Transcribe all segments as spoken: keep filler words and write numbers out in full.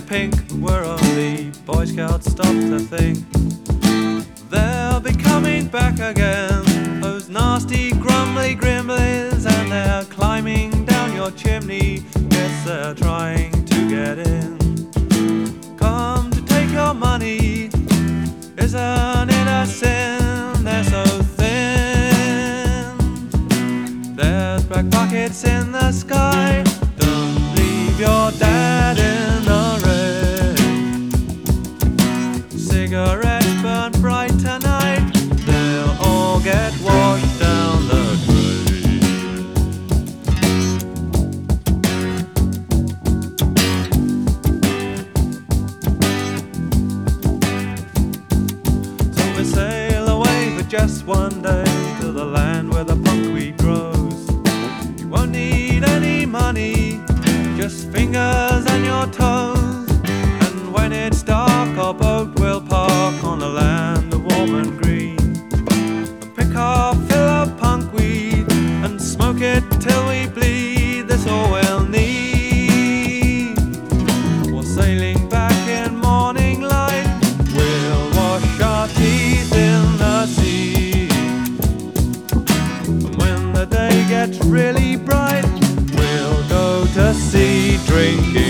pink, where only Boy Scouts stop to think. They'll be coming back again, those nasty grumbly gremlins, and they're climbing down your chimney. Yes, they're trying to get in. Come to take your money, isn't it a sin? They're so thin. There's black buckets in the sky. Don't leave your dad in the rain. Cigarettes burn bright tonight, they'll all get washed down the just one day to the land where the punkweed grows. You won't need any money, just fingers and your toes. And when it's dark, our boat will park on the land of warm and green, and pick our fill of punkweed and smoke it till we bleed. That's all we'll need. We're sailing back in morning light, we'll wash our teeth in the sea. Gets really bright, we'll go to sea drinking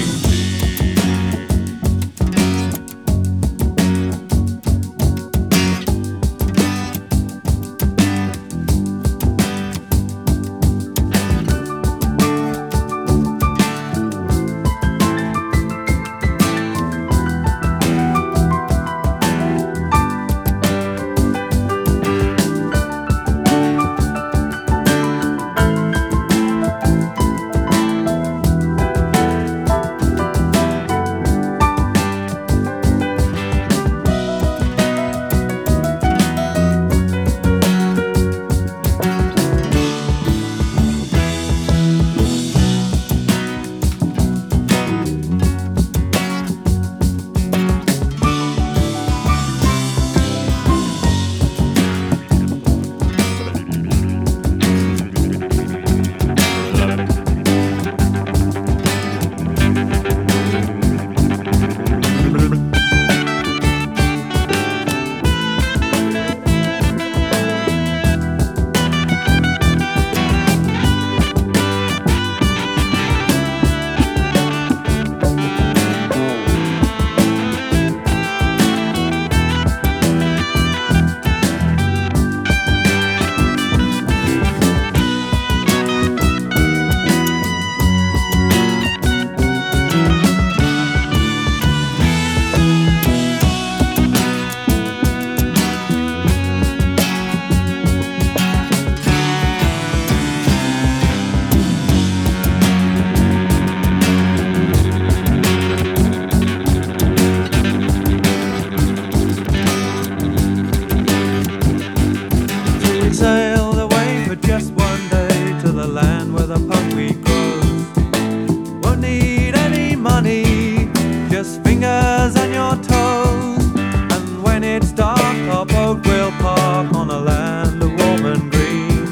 sailed away for just one day to the land where the punkweed grows. Won't need any money, just fingers and your toes. And when it's dark, our boat will park on a land of warm and green.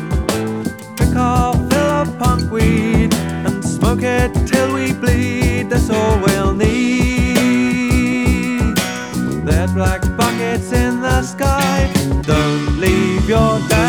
Pick our fill of punkweed and smoke it till we bleed. That's all we'll need. There's black buckets in the sky. Don't leave your dad